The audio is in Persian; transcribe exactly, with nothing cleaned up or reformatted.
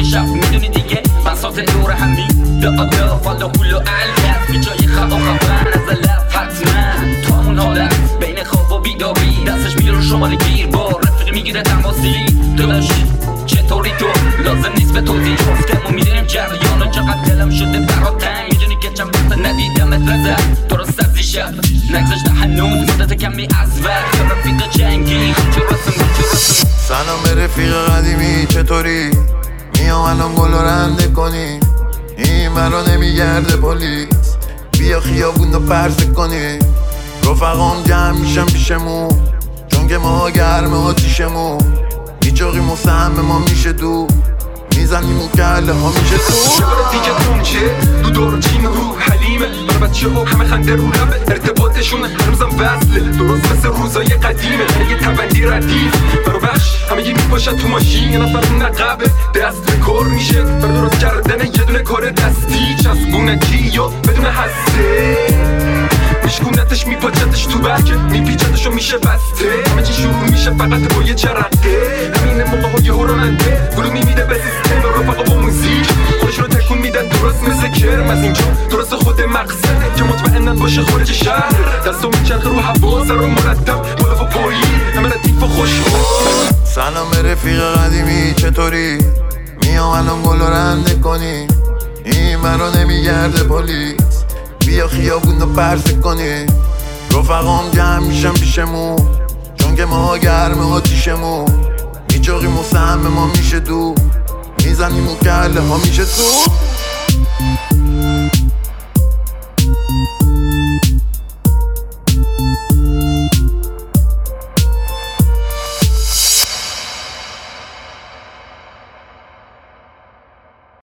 شب میدونی دیگه من ساز دور همی دادا فالا کلو علیت بی جای خواب و خبر از لف حتما تو همون حالت بین خواب و بیداری دستش میگیره رو شمال گیر با رفیقی میگیره تماسی داداش چطوری تو لازم نیست به توضیح گفتم و میدونیم جریان و چقدر دلم شده برات تنگ میدونی که چند وقت ندیدمت رزد درست از دیشب نگذاشته هنوز مدت کمی از وقت رفیق جنگی چو رسم چو رسم سلام رفیق قدیمی چطوری میام الان گل رنده کنی این مرا نمیگرده پلیس بیا خیابون رو پرسه کنی رفقام جمع میشم پیشمون چون که ما گرمه آتیشمون میچاقیم و سهم ما میشه دو میزنیم و کله ها میشه تو شباره دیگه تونچه دو دور چین رو حلیمه برای بچه ها همه خنده رو لبه ارتباطشون هنوزم وصله درست مثل روزای قدیمه یه تبندی ردیف برای بخش همه یه میپاشن تو ماشین یه نفر اون نقبه دست به کار میشه برای درست کردن یه دونه کار دستی چسبونکی یا بدون هسته میشکونتش میپاچتش تو برگه میپیچتش و میشه بسته همه چی شروع میشه فقط با یه چرقه همین موقع های هوراننده گلو میمیده به سیستم رفقا با موزیک خودش رو تکون میدن درست مثل کرم از اینجا درست خود مقصد که مطمئنن باشه خارج شهر دستو میچرخه رو هوا سر رو مرتب بالا و پایی همه ردیف و خوشحال سلام رفیق قدیمی چطوری میام الان گل رنده کنی این مرا نمیگرده پلیس بیا خیابون رو پرسه کنی رفقام جمع میشم پیشمون چون که ما گرمه آتیشمون میچاقیم و سهم ما میشه دو میزنیم و کله ها میشه تو